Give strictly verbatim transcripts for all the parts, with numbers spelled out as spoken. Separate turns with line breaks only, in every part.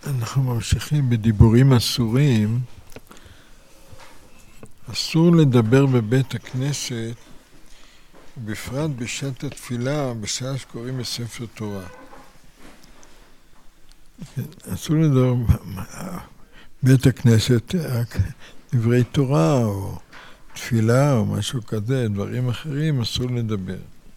אנחנו ממשיכים בדיבורים אסורים. אסור לדבר בבית הכנסת, בפרט בשעת התפילה, בשעה שקוראים בספר תורה. אסור לדבר בבית הכנסת, דברי תורה או תפילה או משהו כזה, דברים אחרים אסור לדבר.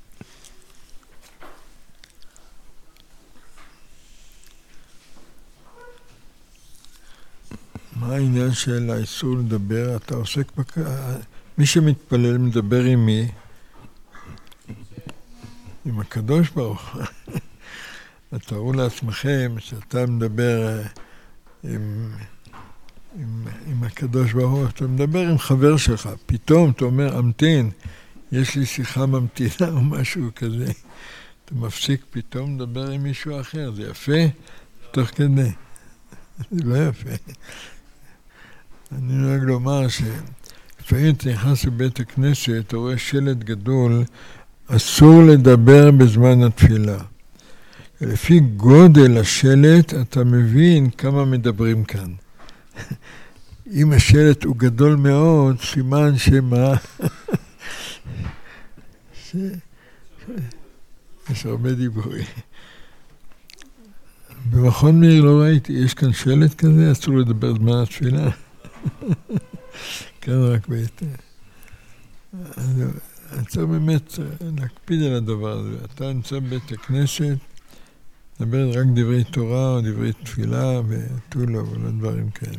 מה העניין של האיסור לדבר? אתה עוסק בק... מי שמתפלל מדבר עם מי? עם הקדוש ברוך. תארו לעצמכם שאתה מדבר עם, עם, עם הקדוש ברוך, אתה מדבר עם חבר שלך, פתאום אתה אומר, אמתין, יש לי שיחה ממתינה או משהו כזה. אתה מפסיק פתאום לדבר עם מישהו אחר, זה יפה? תוך כדי. זה לא יפה. אני נוהג לומר שלפעמים אתה נכנס לבית הכנסת, אתה רואה שלט גדול, אסור לדבר בזמן התפילה. לפי גודל השלט אתה מבין כמה מדברים כאן. אם השלט הוא גדול מאוד, סימן שמה? ש... יש הרבה דיבורים. במכון מאיר לא ראיתי, יש כאן שלט כזה, אסור לדבר בזמן התפילה. כאן רק בית. אני צריך באמת להקפיד על הדבר הזה. אתה נמצא בבית הכנסת, מדבר רק דברי תורה או דברי תפילה ותו לא, ולא דברים כאלה.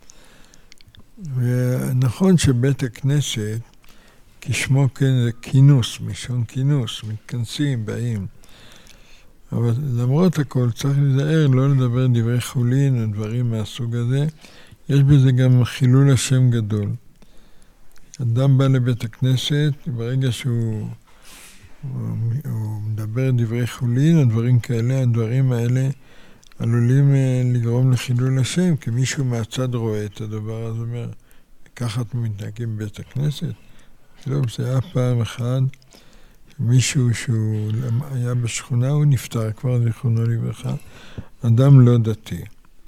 ונכון שבית הכנסת, כשמו כן זה כינוס, משון כינוס, מתכנסים, באים. אבל למרות הכל צריך להיזהר, לא לדבר דברי חולין או דברים מהסוג הזה. יש בזה גם חילול השם גדול. אדם בא לבית הכנסת, ברגע שהוא הוא, הוא מדבר דברי חולין או דברים כאלה, הדברים האלה עלולים לגרום לחילול השם, כי מישהו מהצד רואה את הדבר הזה, אומר, ככה אתם מתנהגים בבית הכנסת? לא, זה היה פעם אחת, מישהו שהוא היה בשכונה, הוא נפטר, כבר זיכרונו לברכה, אדם לא דתי.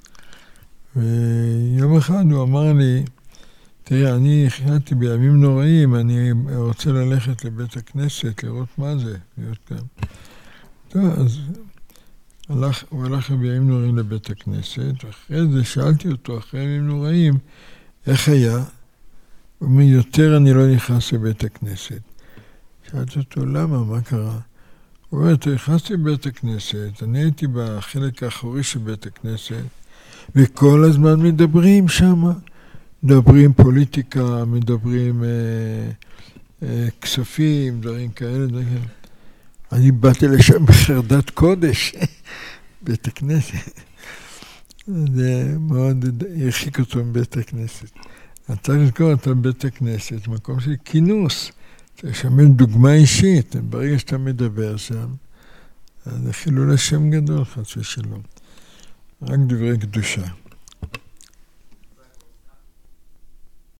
ויום אחד הוא אמר לי, תראה, אני החלטתי בימים נוראים, אני רוצה ללכת לבית הכנסת, לראות מה זה, להיות כאן. טוב, אז הלך, הוא הלך בימים נוראים לבית הכנסת, ואחרי זה שאלתי אותו, אחרי ימים נוראים, איך היה? הוא אומר, יותר אני לא נכנס לבית הכנסת. שאלתי אותו, למה? מה קרה? הוא אומר, אתה נכנסתי לבית הכנסת, אני הייתי בחלק האחורי של בית הכנסת, וכל הזמן מדברים שם. מדברים פוליטיקה, מדברים אה, אה, כספים, דברים כאלה. דברים. אני באתי לשם בחרדת קודש, בית הכנסת. זה מאוד הרחיק אותו מבית הכנסת. אני צריך לזכור אותו בבית הכנסת, מקום של כינוס. צריך לשמש דוגמה אישית. ברגע שאתה מדבר שם, זה חילול השם גדול, חס ושלום. רק דברי קדושה.